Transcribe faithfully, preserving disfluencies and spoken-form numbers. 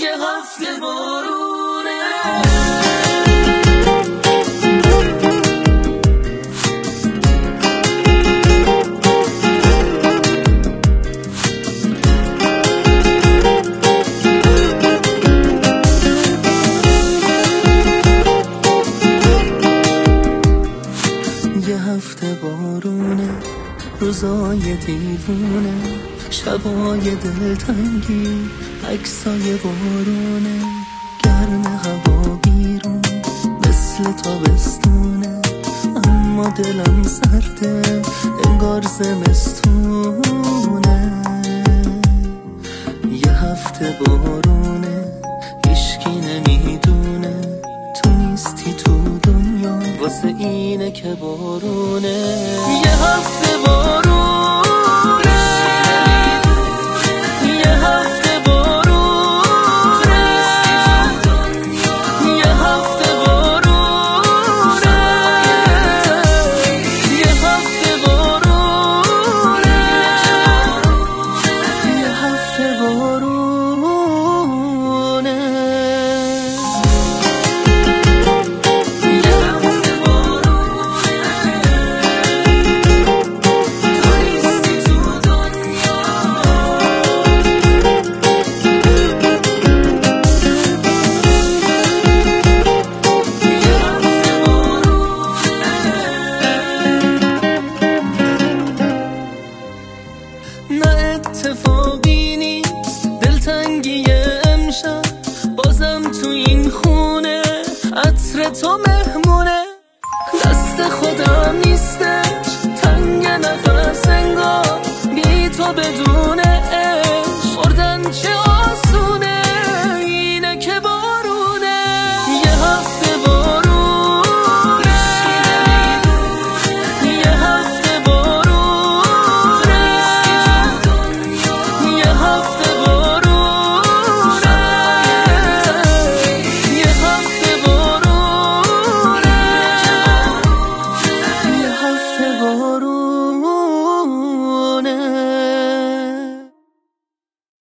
یه هفته بارونه. یه هفته بارونه، روزای دیوونه، شبای دلتنگی، عکسای بارونه، گرم هوا بیرون مثل تابستونه، اما دلم سرده انگار زمستونه. یه هفته بارونه، هیشکی نمیدونه تو نیستی تو دنیا، واسه اینه که بارونه. یه هفته بارونه